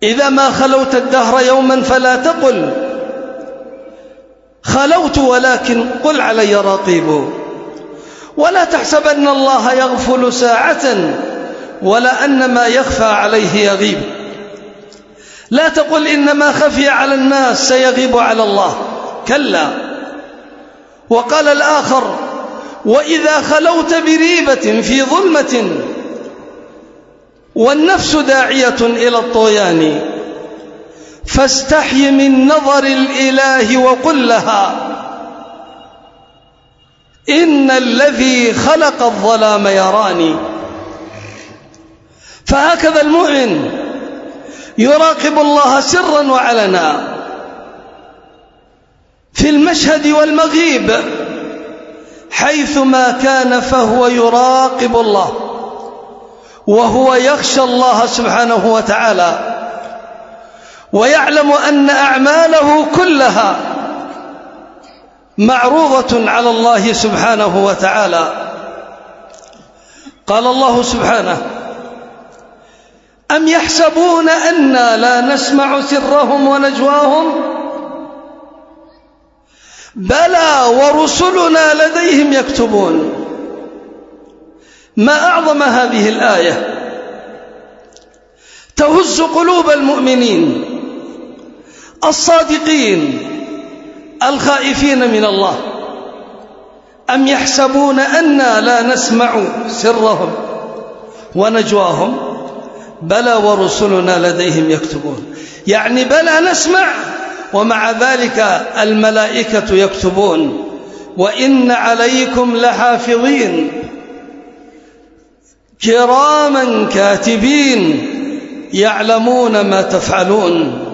إذا ما خلوت الدهر يوما فلا تقل خلوت، ولكن قل علي رقيب. ولا تحسبن الله يغفل ساعة ولا أن ما يخفى عليه يغيب. لا تقل إنما خفي على الناس سيغيب على الله، كلا. وقال الآخر: وإذا خلوت بريبة في ظلمة والنفس داعية إلى الطغيان فاستحي من نظر الإله وقل لها إن الذي خلق الظلام يراني. فهكذا المؤمن يراقب الله سرا وعلنا في المشهد والمغيب، حيثما كان فهو يراقب الله وهو يخشى الله سبحانه وتعالى، ويعلم أن أعماله كلها معروضة على الله سبحانه وتعالى. قال الله سبحانه: أم يحسبون أنا لا نسمع سرهم ونجواهم بلى ورسلنا لديهم يكتبون. ما أعظم هذه الآية، تهز قلوب المؤمنين الصادقين الخائفين من الله. أم يحسبون أنا لا نسمع سرهم ونجواهم بلى ورسلنا لديهم يكتبون. يعني بلى نسمع، ومع ذلك الملائكة يكتبون: وإن عليكم لحافظين كراما كاتبين يعلمون ما تفعلون.